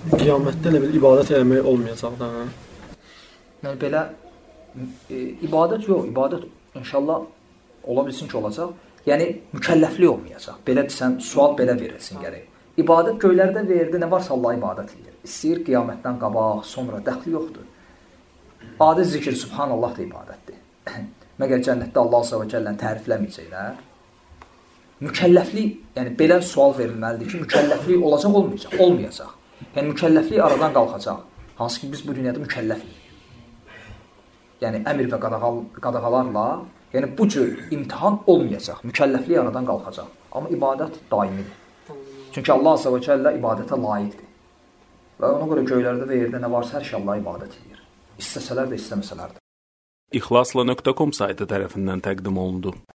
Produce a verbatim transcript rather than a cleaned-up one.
qiyamətdə elə bir ibadət eləmək olmayacaq da. Yəni belə e, ibadət yox, ibadət inşallah ola bilsin ki, olacaq. Yəni mükəlləflik olmayacaq. Belə desən, sual belə verilsin gərək. İbadət göylərdə verdi, nə varsa Allah ibadət edir. İstəyir qiyamətdən qabaq, sonra dəxli yoxdur. Adi zikir, subhanallah da ibadətdir. Məgər cənnətdə Allah Azza və Cəlləni tərifləməyəcəklər. Mükəlləflik, yəni belə sual verilməlidir ki, mükəlləflik olacaq, olmayacaq, olmayacaq. Yəni mükəlləflik aradan qalxacaq. Hansı ki biz bu dünyada mükəlləfik. Yəni əmr və qadağal, qadağalarla, yəni bu cür imtihan olmayacaq. Mükəlləflik aradan qalxacaq. Amma ibadət daimidir. Çünki Allah Azza və Cəllə ibadətə layiqdir. Və ona görə göylərdə və yerdə nə varsa hər şey Allah ibadət edir. İstəsələr də, istəməsələr də. İxlasla nöqtə com saytı tərəfindən təqdim olundu.